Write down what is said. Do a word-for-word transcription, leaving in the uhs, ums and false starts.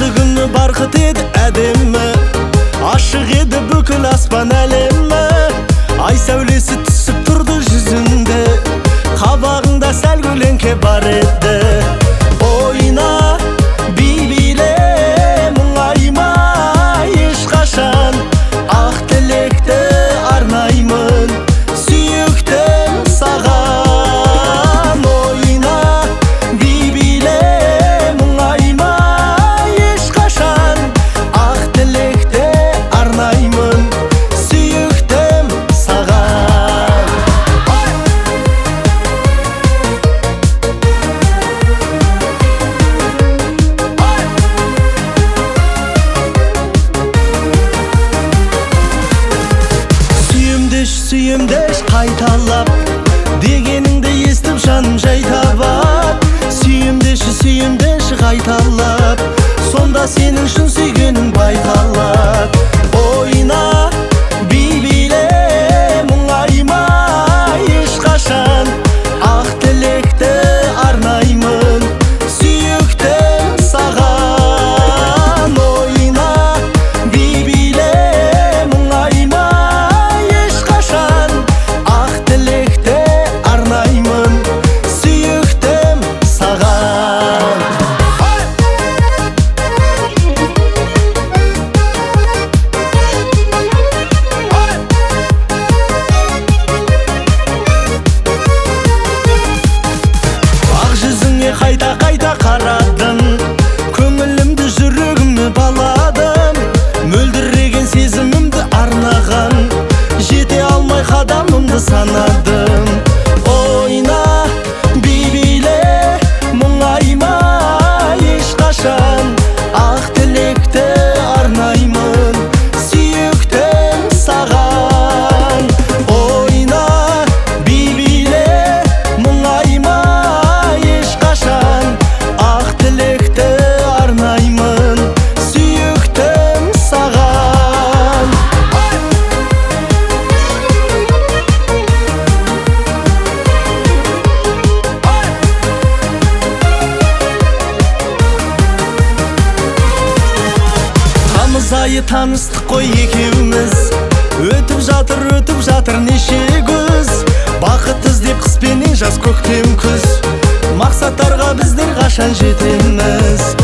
жазды күні барқыт еді әдемі, ашық еді бүкіл аспан әлемі. Ай сәулесі түсіп тұрды жүзінде, қабағыңда сәл көлеңке бар еді. Ойна би биле мұңайма ешқашан, ақ тілекті арнаймын сүйіктім саған. Ойна би биле мұңайма ешқашан, ақ тілекті арнаймын сүйіктім саған. Сүйемдеш, сүйемдеш қайталап, дегеніңді естіп жаным жай табат. Сүйемдеш, сүйемдеш қайталап, сонда сенің шын сүйгенің байқалат. Ойна би биле мұңайма ешқашан, ақ тілекті арнаймын сүйіктім саған. Ойна би биле мұңайма ешқашан, ақ тілекті арнаймын сүйіктім саған. Ақ жүзіңе қайта-қайта қарадым, көңілімді жүрегіме баладым. Мөлдіреген сезімімді арнаған, жете алмай қадамымды санадым. Ойна би биле мұңайма ешқашан, ақ тілекті арнаймын сүйіктім саған. Ойна би биле мұңайма ешқашан, ақ тілекті арнаймын сүйіктім саған. Тамыз айы таныстық қой екеуміз, өтіп жатыр, өтіп жатыр неше күз. Бақыт іздеп қыс пенен жаз, көктем күз, мақсаттарға біздер қашан жетеміз.